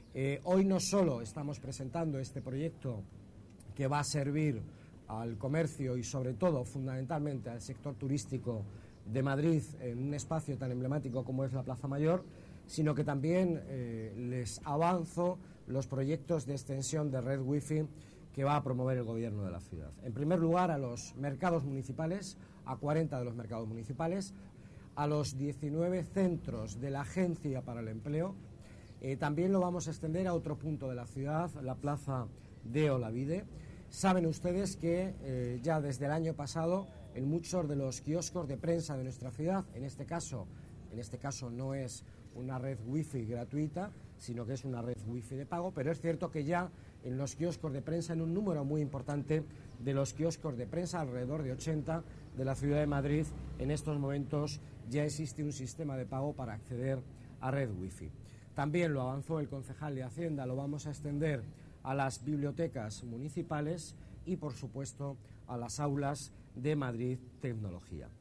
Hoy no solo estamos presentando este proyecto que va a servir al comercio y sobre todo fundamentalmente al sector turístico de Madrid en un espacio tan emblemático como es la Plaza Mayor, sino que también les avanzo los proyectos de extensión de red wifi que va a promover el gobierno de la ciudad. En primer lugar, a los mercados municipales, a 40 de los mercados municipales, a los 19 centros de la Agencia para el Empleo. También lo vamos a extender a otro punto de la ciudad, la Plaza de Olavide. Saben ustedes que ya desde el año pasado en muchos de los kioscos de prensa de nuestra ciudad, en este caso no es una red wifi gratuita, sino que es una red wifi de pago, pero es cierto que ya en los kioscos de prensa, en un número muy importante de los kioscos de prensa, alrededor de 80 de la ciudad de Madrid, en estos momentos ya existe un sistema de pago para acceder a red wifi. También lo avanzó el concejal de Hacienda, lo vamos a extender a las bibliotecas municipales y, por supuesto, a las aulas de Madrid Tecnología.